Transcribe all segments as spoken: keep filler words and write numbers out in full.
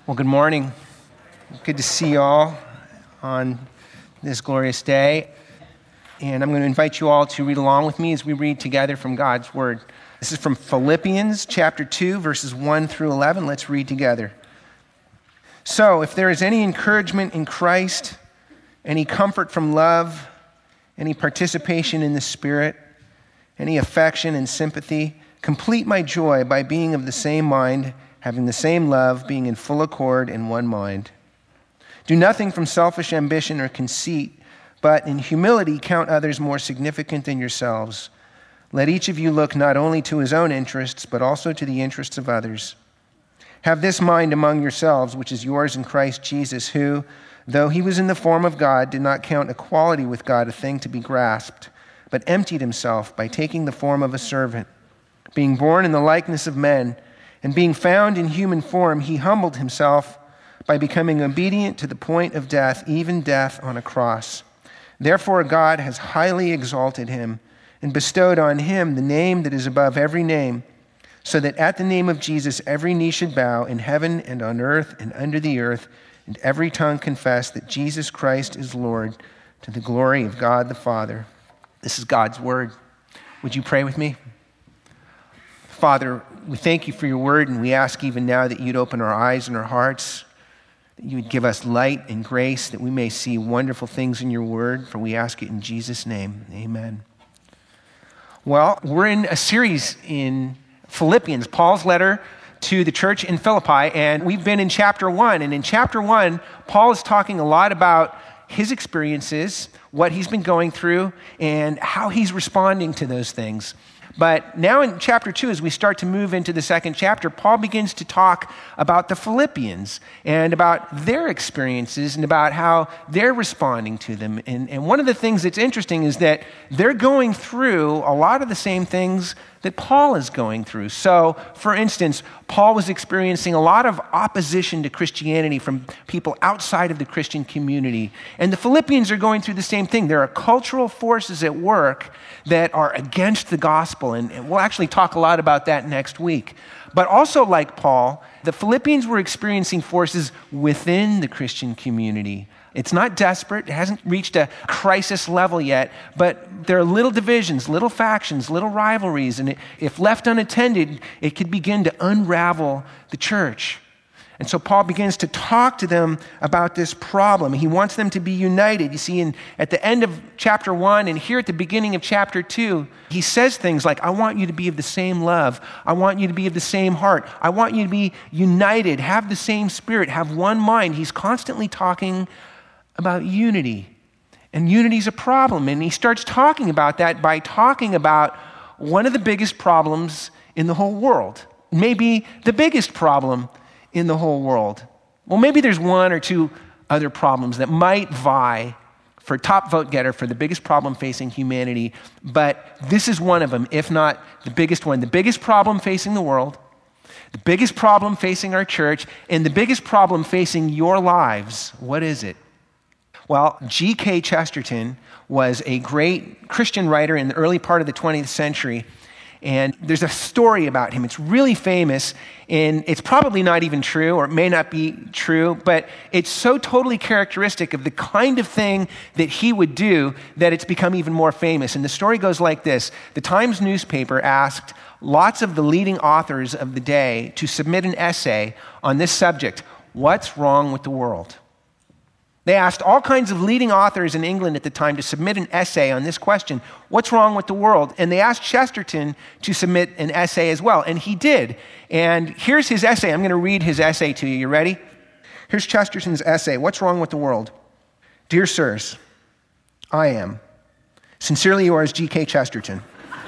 Well, good morning. Good to see you all on this glorious day. And I'm going to invite you all to read along with me as we read together from God's Word. This is from Philippians chapter two, verses one through eleven. Let's read together. So, if there is any encouragement in Christ, any comfort from love, any participation in the Spirit, any affection and sympathy, complete my joy by being of the same mind, having the same love, being in full accord in one mind. Do nothing from selfish ambition or conceit, but in humility count others more significant than yourselves. Let each of you look not only to his own interests, but also to the interests of others. Have this mind among yourselves, which is yours in Christ Jesus, who, though he was in the form of God, did not count equality with God a thing to be grasped, but emptied himself by taking the form of a servant. Being born in the likeness of men, and being found in human form, he humbled himself by becoming obedient to the point of death, even death on a cross. Therefore God has highly exalted him and bestowed on him the name that is above every name, so that at the name of Jesus every knee should bow in heaven and on earth and under the earth, and every tongue confess that Jesus Christ is Lord, to the glory of God the Father. This is God's word. Would you pray with me? Father, we thank you for your word, and we ask even now that you'd open our eyes and our hearts, that you would give us light and grace, that we may see wonderful things in your word, for we ask it in Jesus' name. Amen. Well, we're in a series in Philippians, Paul's letter to the church in Philippi, and we've been in chapter one. And in chapter one, Paul is talking a lot about his experiences, what he's been going through, and how he's responding to those things. But now in chapter two, as we start to move into the second chapter, Paul begins to talk about the Philippians and about their experiences and about how they're responding to them. And, and one of the things that's interesting is that they're going through a lot of the same things that Paul is going through. So, for instance, Paul was experiencing a lot of opposition to Christianity from people outside of the Christian community. And the Philippians are going through the same thing. There are cultural forces at work that are against the gospel. And, and we'll actually talk a lot about that next week. But also, like Paul, the Philippians were experiencing forces within the Christian community. It's not desperate. It hasn't reached a crisis level yet, but there are little divisions, little factions, little rivalries, and it, if left unattended, it could begin to unravel the church. And so Paul begins to talk to them about this problem. He wants them to be united. You see, in, at the end of chapter one and here at the beginning of chapter two, he says things like, I want you to be of the same love. I want you to be of the same heart. I want you to be united, have the same spirit, have one mind. He's constantly talking about unity. And unity is a problem. And he starts talking about that by talking about one of the biggest problems in the whole world. Maybe the biggest problem in the whole world. Well, maybe there's one or two other problems that might vie for top vote getter for the biggest problem facing humanity. But this is one of them, if not the biggest one. The biggest problem facing the world, the biggest problem facing our church, and the biggest problem facing your lives. What is it? Well, G K Chesterton was a great Christian writer in the early part of the twentieth century, and there's a story about him. It's really famous, and it's probably not even true, or it may not be true, but it's so totally characteristic of the kind of thing that he would do that it's become even more famous. And the story goes like this. The Times newspaper asked lots of the leading authors of the day to submit an essay on this subject: what's wrong with the world? They asked all kinds of leading authors in England at the time to submit an essay on this question: what's wrong with the world? And they asked Chesterton to submit an essay as well, and he did. And here's his essay. I'm going to read his essay to you. You ready? Here's Chesterton's essay: What's Wrong with the World? Dear sirs, I am. Sincerely yours, G K Chesterton.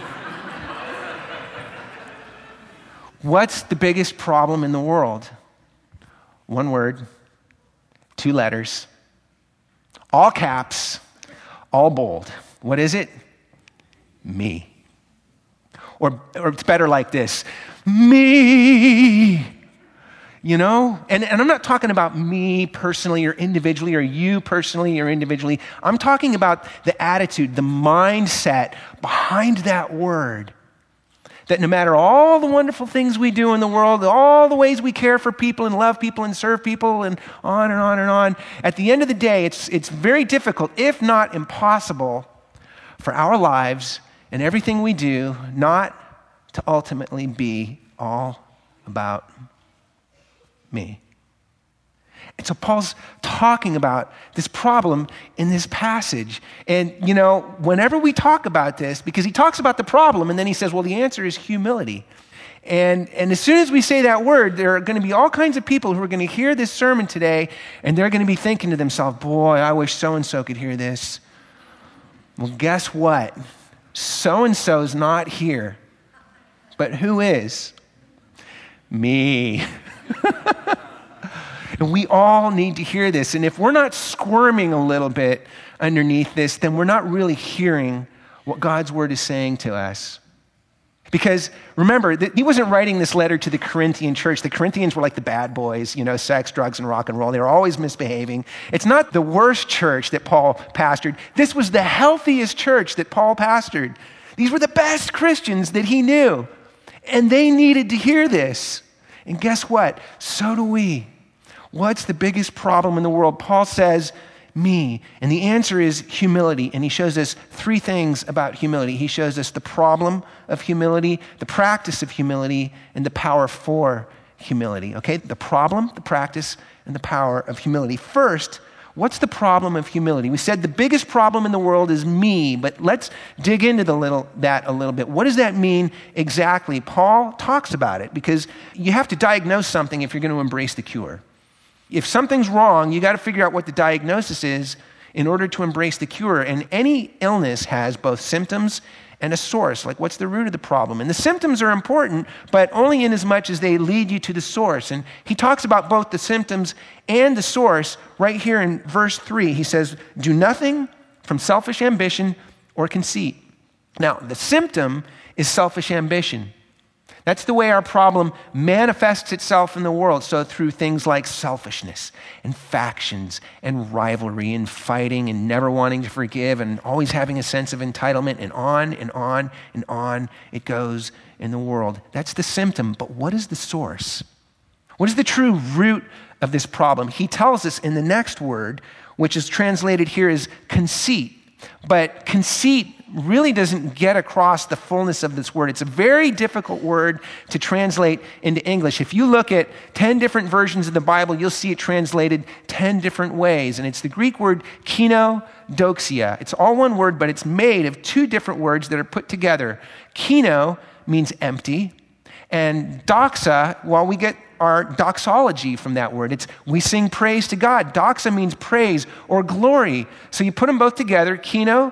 What's the biggest problem in the world? One word, two letters. All caps, all bold. What is it? Me. Or, or it's better like this. Me. You know? And, and I'm not talking about me personally or individually or you personally or individually. I'm talking about the attitude, the mindset behind that word. That no matter all the wonderful things we do in the world, all the ways we care for people and love people and serve people and on and on and on, at the end of the day, it's, it's very difficult, if not impossible, for our lives and everything we do not to ultimately be all about me. And so Paul's talking about this problem in this passage. And, you know, whenever we talk about this, because he talks about the problem and then he says, well, the answer is humility. And, and as soon as we say that word, there are going to be all kinds of people who are going to hear this sermon today and they're going to be thinking to themselves, boy, I wish so-and-so could hear this. Well, guess what? So-and-so's not here. But who is? Me. And we all need to hear this. And if we're not squirming a little bit underneath this, then we're not really hearing what God's word is saying to us. Because remember, that he wasn't writing this letter to the Corinthian church. The Corinthians were like the bad boys, you know, sex, drugs, and rock and roll. They were always misbehaving. It's not the worst church that Paul pastored. This was the healthiest church that Paul pastored. These were the best Christians that he knew. And they needed to hear this. And guess what? So do we. What's the biggest problem in the world? Paul says, me. And the answer is humility. And he shows us three things about humility. He shows us the problem of humility, the practice of humility, and the power for humility. Okay? The problem, the practice, and the power of humility. First, what's the problem of humility? We said the biggest problem in the world is me, but let's dig into the little, that a little bit. What does that mean exactly? Paul talks about it because you have to diagnose something if you're going to embrace the cure. If something's wrong, you got to figure out what the diagnosis is in order to embrace the cure. And any illness has both symptoms and a source. Like, what's the root of the problem? And the symptoms are important, but only in as much as they lead you to the source. And he talks about both the symptoms and the source right here in verse three. He says, do nothing from selfish ambition or conceit. Now, the symptom is selfish ambition. That's the way our problem manifests itself in the world. So through things like selfishness and factions and rivalry and fighting and never wanting to forgive and always having a sense of entitlement and on and on and on it goes in the world. That's the symptom. But what is the source? What is the true root of this problem? He tells us in the next word, which is translated here as conceit. But conceit really doesn't get across the fullness of this word. It's a very difficult word to translate into English. If you look at ten different versions of the Bible, you'll see it translated ten different ways. And it's the Greek word kenodoxia. It's all one word, but it's made of two different words that are put together. Keno means empty, and doxa, well, we get our doxology from that word. It's we sing praise to God. Doxa means praise or glory. So you put them both together, keno,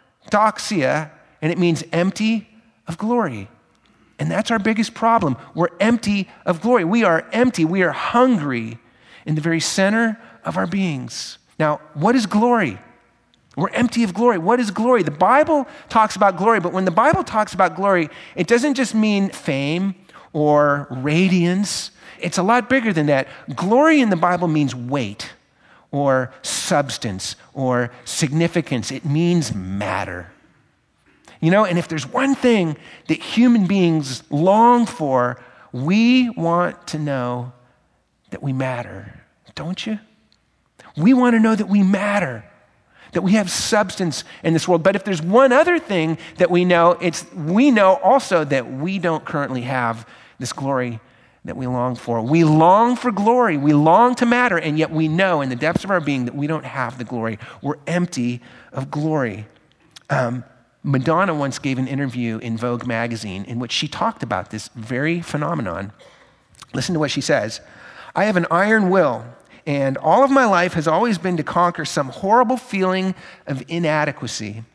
doxia, and it means empty of glory. And that's our biggest problem. We're empty of glory. We are empty. We are hungry in the very center of our beings. Now, what is glory? We're empty of glory. What is glory? The Bible talks about glory, but when the Bible talks about glory, it doesn't just mean fame or radiance. It's a lot bigger than that. Glory in the Bible means weight or substance or significance. It means matter. You know, and if there's one thing that human beings long for, we want to know that we matter, don't you? We want to know that we matter, that we have substance in this world. But if there's one other thing that we know, it's we know also that we don't currently have this glory that we long for. We long for glory. We long to matter, and yet we know in the depths of our being that we don't have the glory. We're empty of glory. Um, Madonna once gave an interview in Vogue magazine in which she talked about this very phenomenon. Listen to what she says. I have an iron will, and all of my life has always been to conquer some horrible feeling of inadequacy.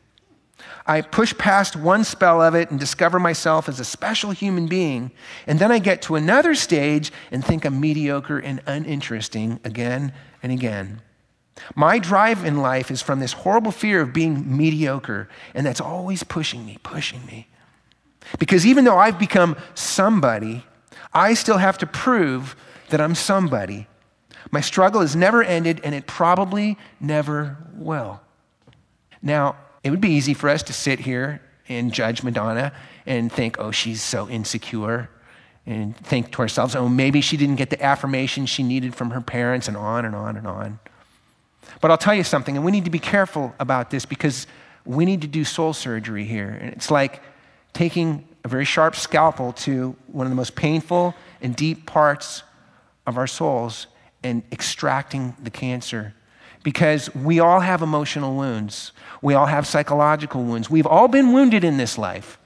I push past one spell of it and discover myself as a special human being, and then I get to another stage and think I'm mediocre and uninteresting again and again. My drive in life is from this horrible fear of being mediocre, and that's always pushing me, pushing me. Because even though I've become somebody, I still have to prove that I'm somebody. My struggle has never ended, and it probably never will. Now, it would be easy for us to sit here and judge Madonna and think, oh, she's so insecure, and think to ourselves, oh, maybe she didn't get the affirmation she needed from her parents, and on and on and on. But I'll tell you something, and we need to be careful about this because we need to do soul surgery here. And it's like taking a very sharp scalpel to one of the most painful and deep parts of our souls and extracting the cancer. Because we all have emotional wounds. We all have psychological wounds. We've all been wounded in this life.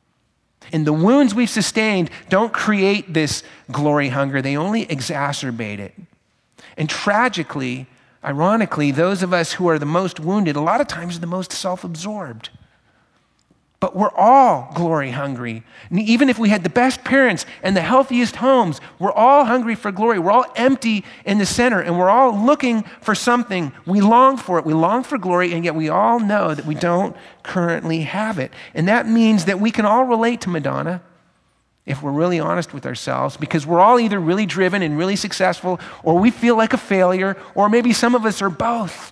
And the wounds we've sustained don't create this glory hunger. They only exacerbate it. And tragically, ironically, those of us who are the most wounded, a lot of times are the most self-absorbed. But we're all glory hungry. And even if we had the best parents and the healthiest homes, we're all hungry for glory. We're all empty in the center, and we're all looking for something. We long for it. We long for glory, and yet we all know that we don't currently have it. And that means that we can all relate to Madonna if we're really honest with ourselves, because we're all either really driven and really successful, or we feel like a failure, or maybe some of us are both.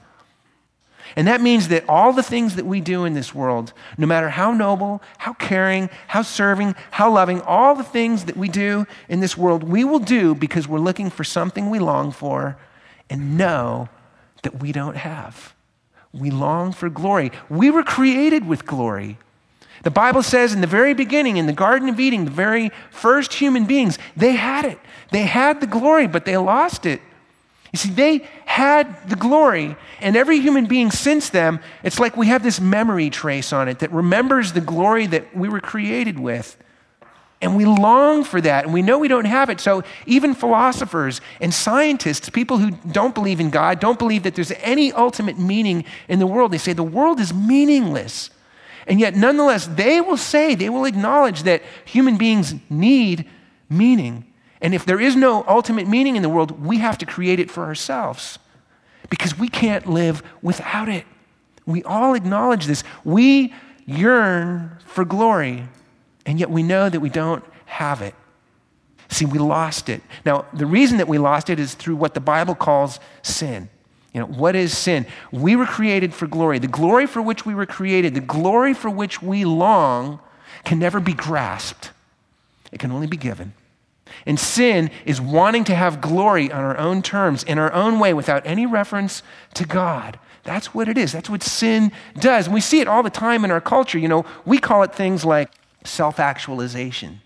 And that means that all the things that we do in this world, no matter how noble, how caring, how serving, how loving, all the things that we do in this world, we will do because we're looking for something we long for and know that we don't have. We long for glory. We were created with glory. The Bible says in the very beginning, in the Garden of Eden, the very first human beings, they had it. They had the glory, but they lost it. You see, they had the glory, and every human being since them, it's like we have this memory trace on it that remembers the glory that we were created with. And we long for that, and we know we don't have it. So even philosophers and scientists, people who don't believe in God, don't believe that there's any ultimate meaning in the world, they say the world is meaningless. And yet, nonetheless, they will say, they will acknowledge that human beings need meaning. And if there is no ultimate meaning in the world, we have to create it for ourselves because we can't live without it. We all acknowledge this. We yearn for glory, and yet we know that we don't have it. See, we lost it. Now, the reason that we lost it is through what the Bible calls sin. You know, what is sin? We were created for glory. The glory for which we were created, the glory for which we long, can never be grasped. It can only be given. And sin is wanting to have glory on our own terms, in our own way, without any reference to God. That's what it is. That's what sin does. And we see it all the time in our culture. You know, we call it things like self-actualization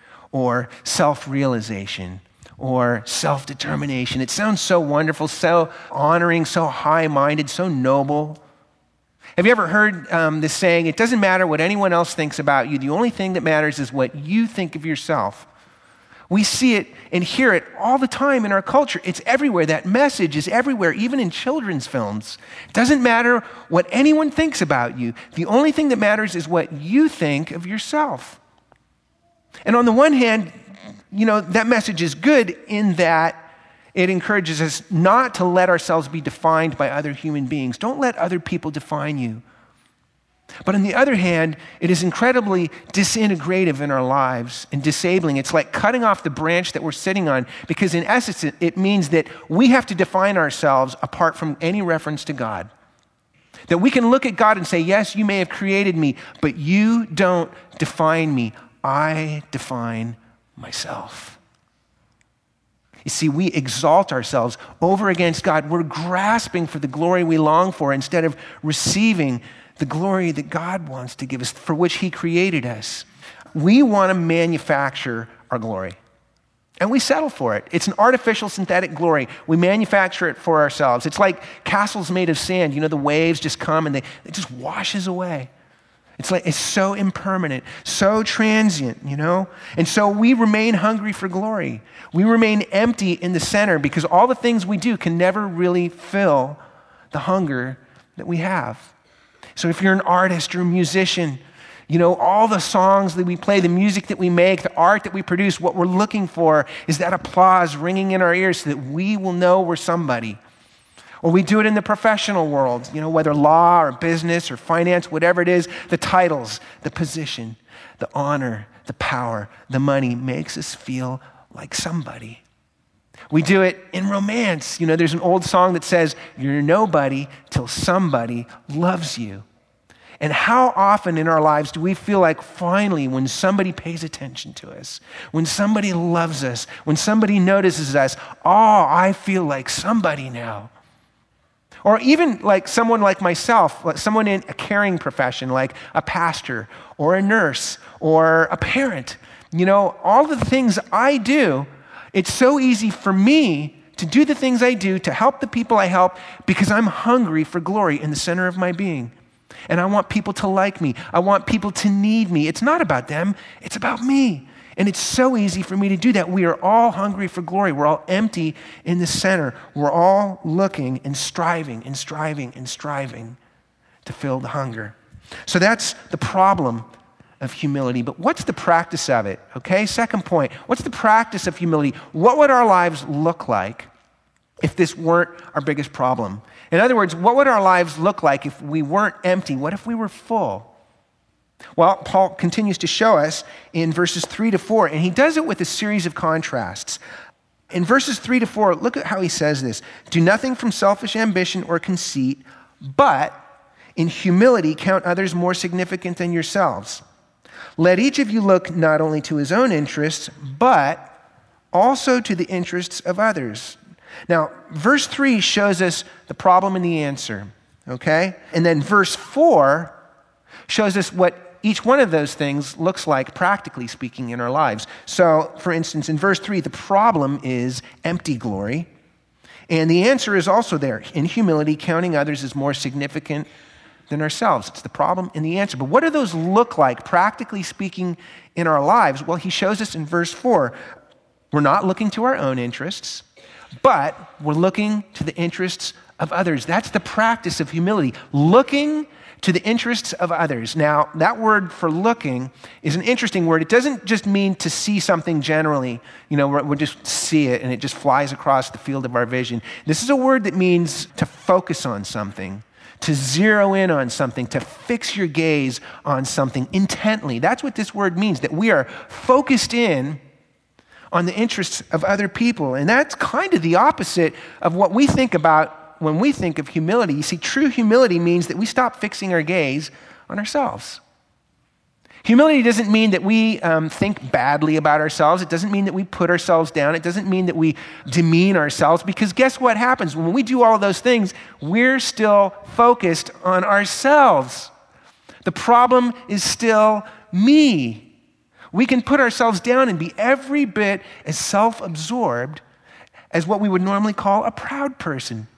or self-realization or self-determination. It sounds so wonderful, so honoring, so high-minded, so noble. Have you ever heard um, this saying, it doesn't matter what anyone else thinks about you. The only thing that matters is what you think of yourself. We see it and hear it all the time in our culture. It's everywhere. That message is everywhere, even in children's films. It doesn't matter what anyone thinks about you. The only thing that matters is what you think of yourself. And on the one hand, you know, that message is good in that it encourages us not to let ourselves be defined by other human beings. Don't let other people define you. But on the other hand, it is incredibly disintegrative in our lives and disabling. It's like cutting off the branch that we're sitting on, because in essence, it, it means that we have to define ourselves apart from any reference to God. That we can look at God and say, yes, you may have created me, but you don't define me. I define myself. You see, we exalt ourselves over against God. We're grasping for the glory we long for instead of receiving the glory that God wants to give us, for which he created us. We want to manufacture our glory, and we settle for it. It's an artificial synthetic glory. We manufacture it for ourselves. It's like castles made of sand. You know, the waves just come and they, it just washes away. It's like, it's so impermanent, so transient, you know? And so we remain hungry for glory. We remain empty in the center because all the things we do can never really fill the hunger that we have. So if you're an artist or a musician, you know, all the songs that we play, the music that we make, the art that we produce, what we're looking for is that applause ringing in our ears so that we will know we're somebody. Or we do it in the professional world, you know, whether law or business or finance, whatever it is, the titles, the position, the honor, the power, the money makes us feel like somebody. We do it in romance. You know, there's an old song that says, you're nobody till somebody loves you. And how often in our lives do we feel like finally when somebody pays attention to us, when somebody loves us, when somebody notices us, oh, I feel like somebody now. Or even like someone like myself, like someone in a caring profession, like a pastor or a nurse or a parent. You know, all the things I do, it's so easy for me to do the things I do, to help the people I help, because I'm hungry for glory in the center of my being. And I want people to like me. I want people to need me. It's not about them. It's about me. And it's so easy for me to do that. We are all hungry for glory. We're all empty in the center. We're all looking and striving and striving and striving to fill the hunger. So that's the problem of humility. But what's the practice of it? Okay, second point. What's the practice of humility? What would our lives look like if this weren't our biggest problem? In other words, what would our lives look like if we weren't empty? What if we were full? Well, Paul continues to show us in verses three to four, and he does it with a series of contrasts. In verses three to four, look at how he says this. Do nothing from selfish ambition or conceit, but in humility count others more significant than yourselves. Let each of you look not only to his own interests, but also to the interests of others. Now, verse three shows us the problem and the answer, okay? And then verse four shows us what each one of those things looks like, practically speaking, in our lives. So, for instance, in verse three, the problem is empty glory. And the answer is also there. In humility, counting others as more significant than ourselves. It's the problem and the answer. But what do those look like, practically speaking, in our lives? Well, he shows us in verse four. We're not looking to our own interests, but we're looking to the interests of others. That's the practice of humility, looking to the interests of others. Now, that word for looking is an interesting word. It doesn't just mean to see something generally. You know, we just see it and it just flies across the field of our vision. This is a word that means to focus on something, to zero in on something, to fix your gaze on something intently. That's what this word means, that we are focused in on the interests of other people. And that's kind of the opposite of what we think about when we think of humility. You see, true humility means that we stop fixing our gaze on ourselves. Humility doesn't mean that we um, think badly about ourselves. It doesn't mean that we put ourselves down. It doesn't mean that we demean ourselves, because guess what happens? When we do all of those things, we're still focused on ourselves. The problem is still me. We can put ourselves down and be every bit as self-absorbed as what we would normally call a proud person.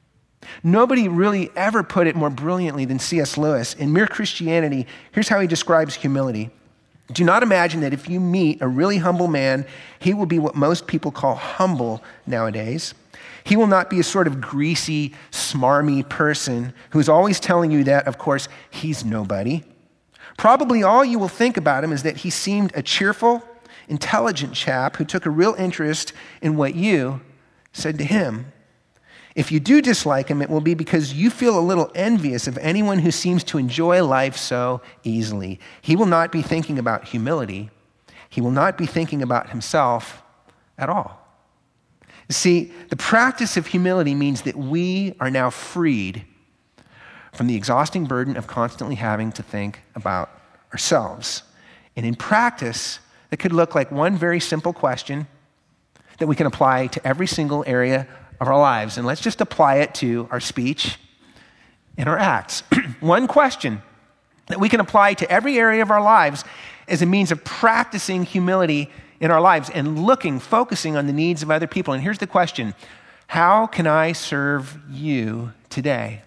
Nobody really ever put it more brilliantly than C S Lewis. In Mere Christianity, here's how he describes humility. Do not imagine that if you meet a really humble man, he will be what most people call humble nowadays. He will not be a sort of greasy, smarmy person who's always telling you that, of course, he's nobody. Probably all you will think about him is that he seemed a cheerful, intelligent chap who took a real interest in what you said to him. If you do dislike him, it will be because you feel a little envious of anyone who seems to enjoy life so easily. He will not be thinking about humility. He will not be thinking about himself at all. You see, the practice of humility means that we are now freed from the exhausting burden of constantly having to think about ourselves. And in practice, it could look like one very simple question that we can apply to every single area of our lives. And let's just apply it to our speech and our acts. One question that we can apply to every area of our lives as a means of practicing humility in our lives and looking, focusing on the needs of other people. And here's the question: how can I serve you today?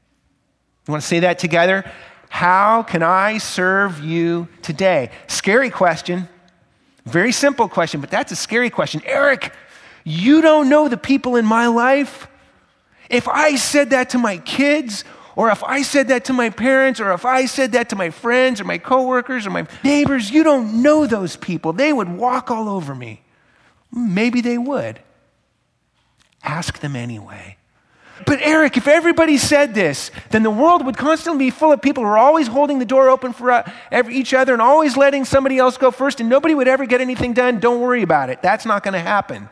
You want to say that together? How can I serve you today? Scary question. Very simple question, but that's a scary question. Eric, you don't know the people in my life. If I said that to my kids, or if I said that to my parents, or if I said that to my friends or my coworkers or my neighbors, you don't know those people. They would walk all over me. Maybe they would. Ask them anyway. But Eric, if everybody said this, then the world would constantly be full of people who are always holding the door open for uh, every, each other and always letting somebody else go first, and nobody would ever get anything done. Don't worry about it. That's not going to happen.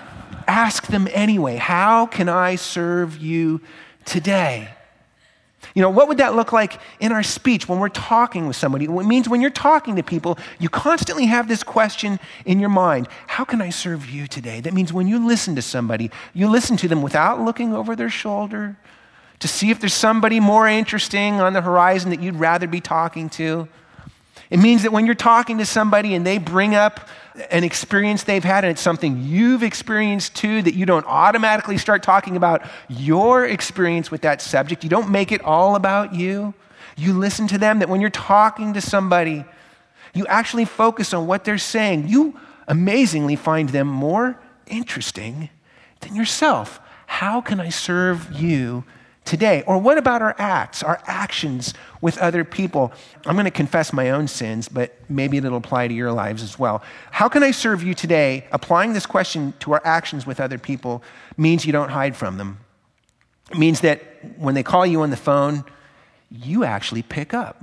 Ask them anyway. How can I serve you today? You You know, what would that look like in our speech when we're talking with somebody? It means when you're talking to people, you constantly have this question in your mind: how can I serve you today? That means when you listen to somebody, you listen to them without looking over their shoulder to see if there's somebody more interesting on the horizon that you'd rather be talking to. It means that when you're talking to somebody and they bring up an experience they've had and it's something you've experienced too, that you don't automatically start talking about your experience with that subject. You don't make it all about you. You listen to them, that when you're talking to somebody, you actually focus on what they're saying. You amazingly find them more interesting than yourself. How can I serve you today? Or what about our acts, our actions with other people? I'm going to confess my own sins, but maybe it'll apply to your lives as well. How can I serve you today? Applying this question to our actions with other people means you don't hide from them. It means that when they call you on the phone, you actually pick up.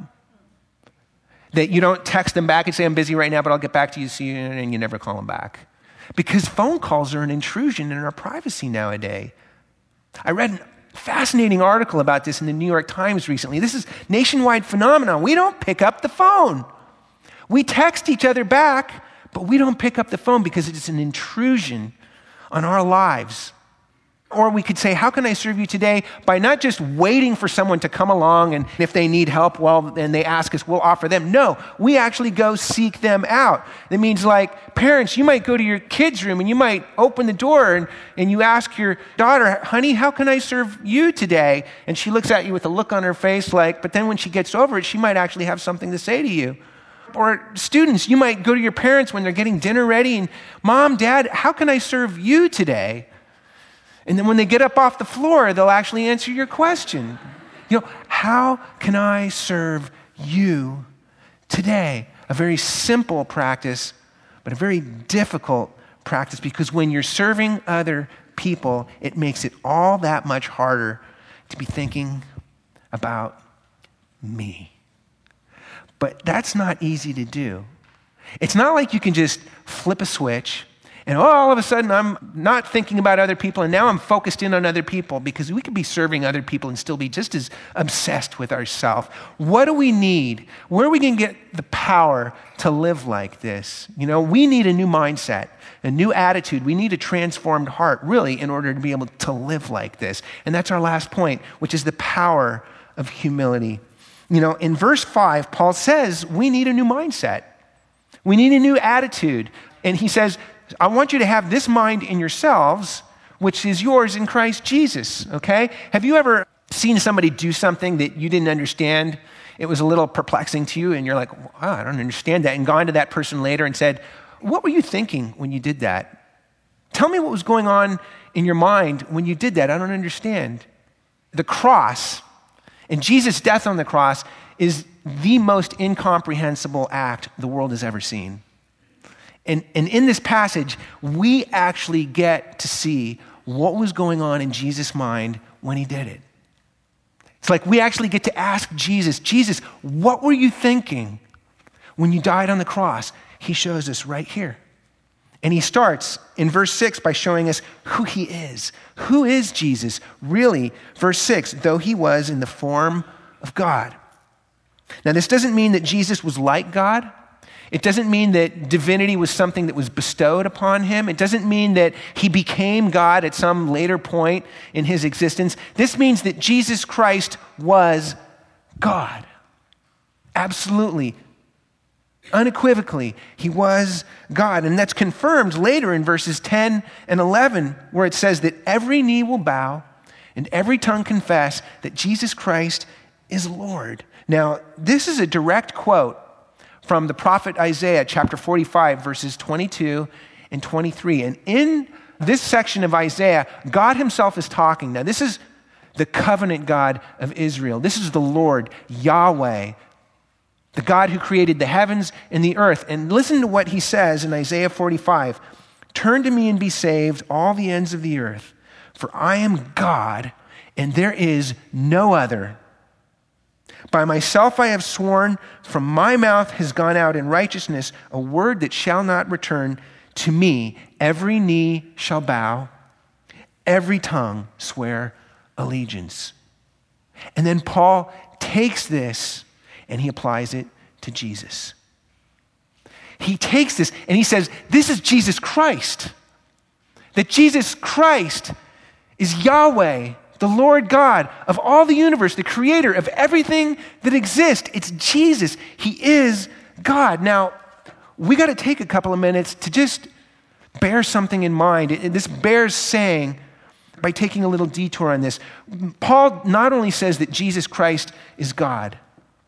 That you don't text them back and say, I'm busy right now, but I'll get back to you soon, and you never call them back. Because phone calls are an intrusion in our privacy nowadays. I read an fascinating article about this in the New York Times recently. This is nationwide phenomenon. We don't pick up the phone. We text each other back, but we don't pick up the phone because it's an intrusion on our lives. Or we could say, how can I serve you today? By not just waiting for someone to come along, and if they need help, well, and they ask us, we'll offer them. No, we actually go seek them out. That means, like, parents, you might go to your kid's room and you might open the door and, and you ask your daughter, honey, how can I serve you today? And she looks at you with a look on her face like, but then when she gets over it, she might actually have something to say to you. Or students, you might go to your parents when they're getting dinner ready and, Mom, Dad, how can I serve you today? And then when they get up off the floor, they'll actually answer your question. You know, how can I serve you today? A very simple practice, but a very difficult practice, because when you're serving other people, it makes it all that much harder to be thinking about me. But that's not easy to do. It's not like you can just flip a switch and oh, all of a sudden I'm not thinking about other people and now I'm focused in on other people, because we could be serving other people and still be just as obsessed with ourselves. What do we need? Where are we going to get the power to live like this? You know, we need a new mindset, a new attitude. We need a transformed heart, really, in order to be able to live like this. And that's our last point, which is the power of humility. You know, in verse five, Paul says we need a new mindset. We need a new attitude. And he says, I want you to have this mind in yourselves, which is yours in Christ Jesus, okay? Have you ever seen somebody do something that you didn't understand? It was a little perplexing to you, and you're like, wow, I don't understand that, and gone to that person later and said, what were you thinking when you did that? Tell me what was going on in your mind when you did that. I don't understand. The cross and Jesus' death on the cross is the most incomprehensible act the world has ever seen. And, and in this passage, we actually get to see what was going on in Jesus' mind when he did it. It's like we actually get to ask Jesus, Jesus, what were you thinking when you died on the cross? He shows us right here. And he starts in verse six by showing us who he is. Who is Jesus? Really, verse six, though he was in the form of God. Now, this doesn't mean that Jesus was like God. It doesn't mean that divinity was something that was bestowed upon him. It doesn't mean that he became God at some later point in his existence. This means that Jesus Christ was God. Absolutely. Unequivocally, he was God. And that's confirmed later in verses ten and eleven, where it says that every knee will bow and every tongue confess that Jesus Christ is Lord. Now, this is a direct quote from the prophet Isaiah, chapter forty-five, verses twenty-two and twenty-three. And in this section of Isaiah, God himself is talking. Now, this is the covenant God of Israel. This is the Lord, Yahweh, the God who created the heavens and the earth. And listen to what he says in Isaiah forty-five. Turn to me and be saved, all the ends of the earth, for I am God, and there is no other. By myself I have sworn, from my mouth has gone out in righteousness a word that shall not return to me. Every knee shall bow, every tongue swear allegiance. And then Paul takes this and he applies it to Jesus. He takes this and he says, this is Jesus Christ. That Jesus Christ is Yahweh, the Lord God of all the universe, the creator of everything that exists. It's Jesus. He is God. Now, we got to take a couple of minutes to just bear something in mind. This bears saying by taking a little detour on this. Paul not only says that Jesus Christ is God.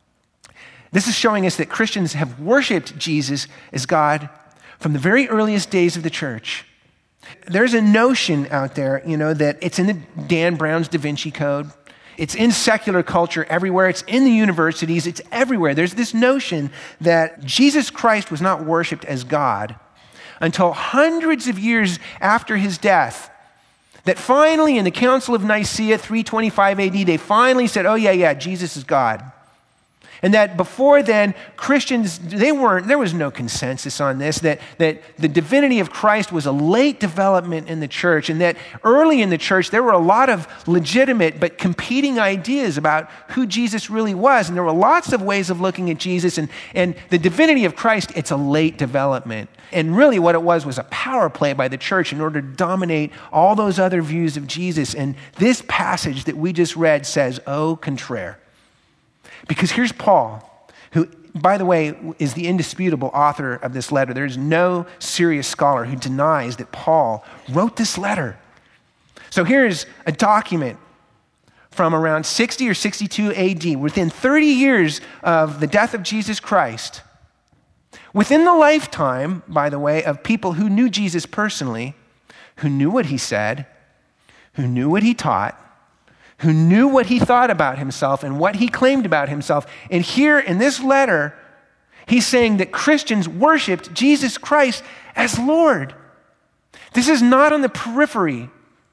This is showing us that Christians have worshiped Jesus as God from the very earliest days of the church. There's a notion out there, you know, that it's in the Dan Brown's Da Vinci Code. It's in secular culture everywhere. It's in the universities. It's everywhere. There's this notion that Jesus Christ was not worshiped as God until hundreds of years after his death. That finally in the Council of Nicaea, three twenty-five A D, they finally said, oh yeah, yeah, Jesus is God. And that before then, Christians, they weren't, there was no consensus on this, that, that the divinity of Christ was a late development in the church, and that early in the church, there were a lot of legitimate but competing ideas about who Jesus really was. And there were lots of ways of looking at Jesus, and, and the divinity of Christ, it's a late development. And really what it was was a power play by the church in order to dominate all those other views of Jesus. And this passage that we just read says, au contraire. Because here's Paul, who, by the way, is the indisputable author of this letter. There's no serious scholar who denies that Paul wrote this letter. So here's a document from around sixty or sixty-two A D, within thirty years of the death of Jesus Christ, within the lifetime, by the way, of people who knew Jesus personally, who knew what he said, who knew what he taught, who knew what he thought about himself and what he claimed about himself. And here in this letter, he's saying that Christians worshiped Jesus Christ as Lord. This is not on the periphery.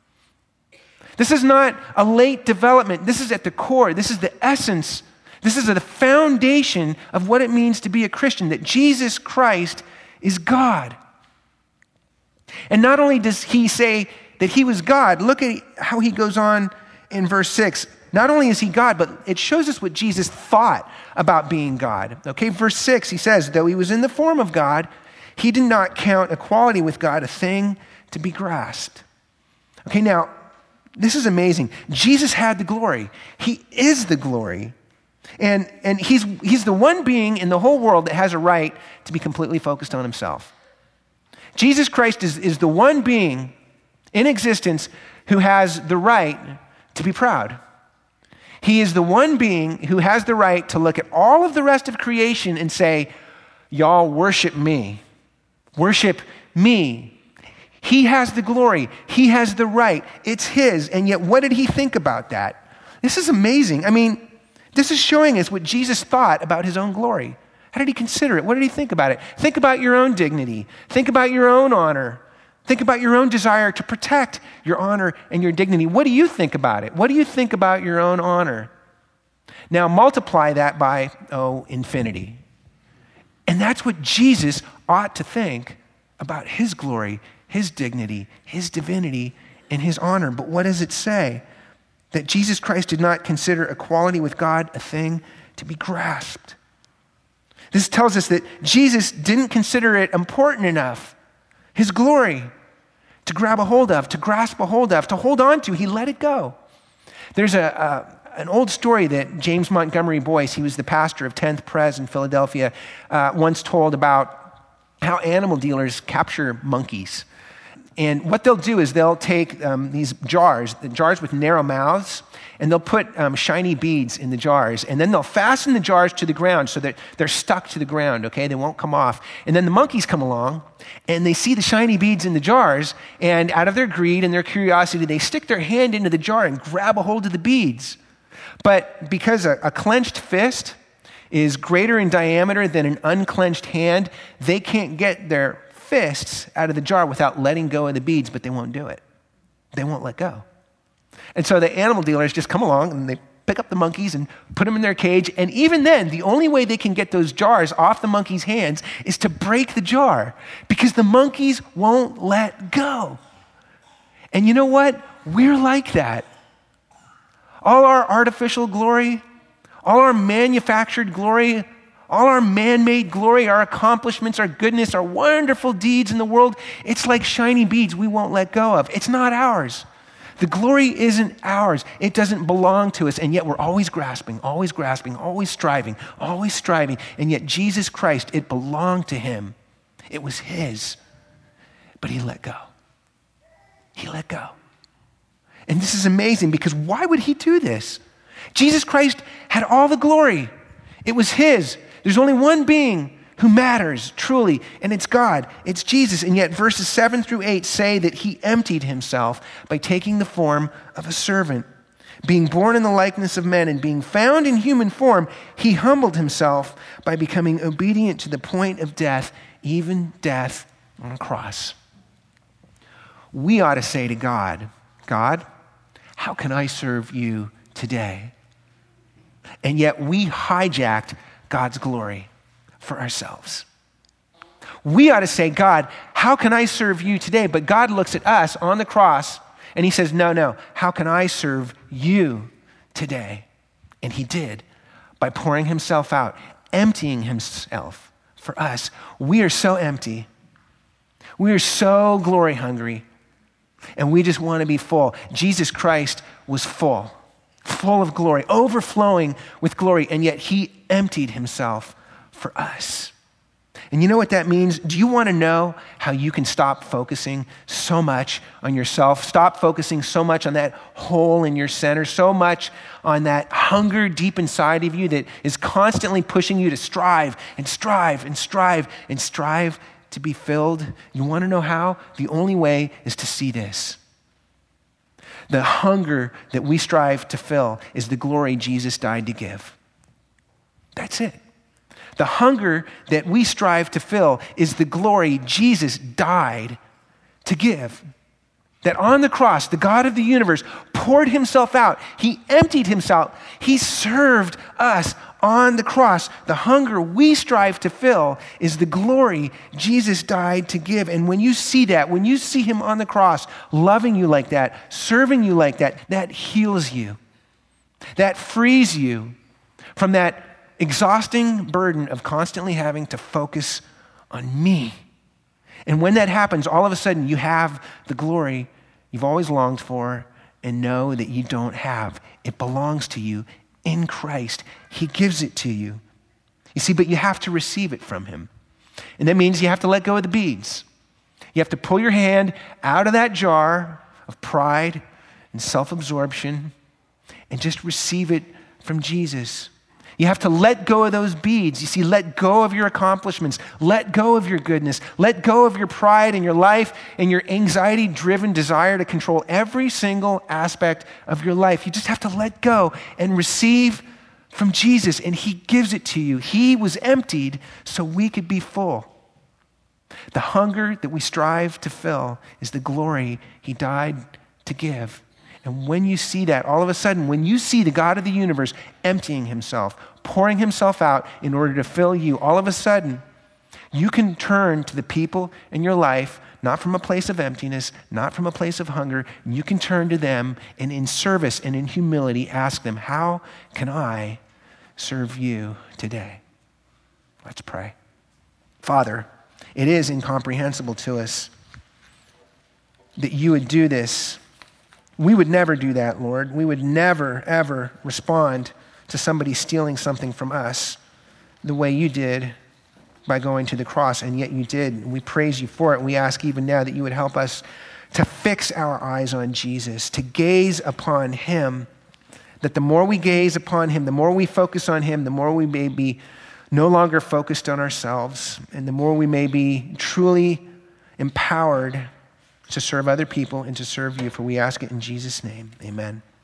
This is not a late development. This is at the core. This is the essence. This is the foundation of what it means to be a Christian, that Jesus Christ is God. And not only does he say that he was God, look at how he goes on in verse six. Not only is he God, but it shows us what Jesus thought about being God. Okay, verse six, he says, though he was in the form of God, he did not count equality with God a thing to be grasped. Okay, now, this is amazing. Jesus had the glory. He is the glory. And, and he's, he's the one being in the whole world that has a right to be completely focused on himself. Jesus Christ is, is the one being in existence who has the right to be proud. He is the one being who has the right to look at all of the rest of creation and say, y'all worship me. Worship me. He has the glory. He has the right. It's his. And yet, what did he think about that? This is amazing. I mean, this is showing us what Jesus thought about his own glory. How did he consider it? What did he think about it? Think about your own dignity. Think about your own honor. Think about your own desire to protect your honor and your dignity. What do you think about it? What do you think about your own honor? Now multiply that by, oh, infinity. And that's what Jesus ought to think about his glory, his dignity, his divinity, and his honor. But what does it say? That Jesus Christ did not consider equality with God a thing to be grasped. This tells us that Jesus didn't consider it important enough, his glory, to grab a hold of, to grasp a hold of, to hold on to. He let it go. There's a, a an old story that James Montgomery Boyce, he was the pastor of tenth Pres in Philadelphia, uh, once told about how animal dealers capture monkeys. And what they'll do is they'll take um, these jars, the jars with narrow mouths, and they'll put um, shiny beads in the jars, and then they'll fasten the jars to the ground so that they're stuck to the ground, okay? They won't come off. And then the monkeys come along, and they see the shiny beads in the jars, and out of their greed and their curiosity, they stick their hand into the jar and grab a hold of the beads. But because a, a clenched fist is greater in diameter than an unclenched hand, they can't get their fists out of the jar without letting go of the beads, but they won't do it. They won't let go. And so the animal dealers just come along and they pick up the monkeys and put them in their cage. And even then, the only way they can get those jars off the monkeys' hands is to break the jar because the monkeys won't let go. And you know what? We're like that. all our artificial glory, all our manufactured glory, all our man-made glory, our accomplishments, our goodness, our wonderful deeds in the world, it's like shiny beads we won't let go of. It's not ours. The glory isn't ours. It doesn't belong to us. And yet we're always grasping, always grasping, always striving, always striving. And yet Jesus Christ, it belonged to him. It was his. But he let go. He let go. And this is amazing because why would he do this? Jesus Christ had all the glory. It was his. There's only one being who matters truly, and it's God. It's Jesus. And yet verses seven through eight say that he emptied himself by taking the form of a servant. Being born in the likeness of men and being found in human form, he humbled himself by becoming obedient to the point of death, even death on a cross. We ought to say to God, God, how can I serve you today? And yet we hijacked God's glory for ourselves. We ought to say, God, how can I serve you today? But God looks at us on the cross and he says, no, no, how can I serve you today? And he did by pouring himself out, emptying himself for us. We are so empty. We are so glory hungry. And we just want to be full. Jesus Christ was full. Full of glory, overflowing with glory, and yet he emptied himself for us. And you know what that means? Do you want to know how you can stop focusing so much on yourself? Stop focusing so much on that hole in your center, so much on that hunger deep inside of you that is constantly pushing you to strive and strive and strive and strive to be filled? You want to know how? The only way is to see this. The hunger that we strive to fill is the glory Jesus died to give. That's it. The hunger that we strive to fill is the glory Jesus died to give. That on the cross, the God of the universe poured himself out. He emptied himself. He served us on the cross. The hunger we strive to fill is the glory Jesus died to give. And when you see that, when you see him on the cross, loving you like that, serving you like that, that heals you. That frees you from that exhausting burden of constantly having to focus on me. And when that happens, all of a sudden you have the glory you've always longed for and know that you don't have. It belongs to you in Christ. He gives it to you. You see, but you have to receive it from him. And that means you have to let go of the beads. You have to pull your hand out of that jar of pride and self-absorption and just receive it from Jesus. You have to let go of those beads. You see, let go of your accomplishments. Let go of your goodness. Let go of your pride in your life and your anxiety-driven desire to control every single aspect of your life. You just have to let go and receive from Jesus, and he gives it to you. He was emptied so we could be full. The hunger that we strive to fill is the glory he died to give. And when you see that, all of a sudden, when you see the God of the universe emptying himself, pouring himself out in order to fill you, all of a sudden, you can turn to the people in your life, not from a place of emptiness, not from a place of hunger. You can turn to them and in service and in humility ask them, how can I serve you today? Let's pray. Father, it is incomprehensible to us that you would do this. We would never do that, Lord. We would never, ever respond to somebody stealing something from us the way you did by going to the cross, and yet you did. We praise you for it. We ask even now that you would help us to fix our eyes on Jesus, to gaze upon him, that the more we gaze upon him, the more we focus on him, the more we may be no longer focused on ourselves, and the more we may be truly empowered to serve other people and to serve you. For we ask it in Jesus' name. Amen.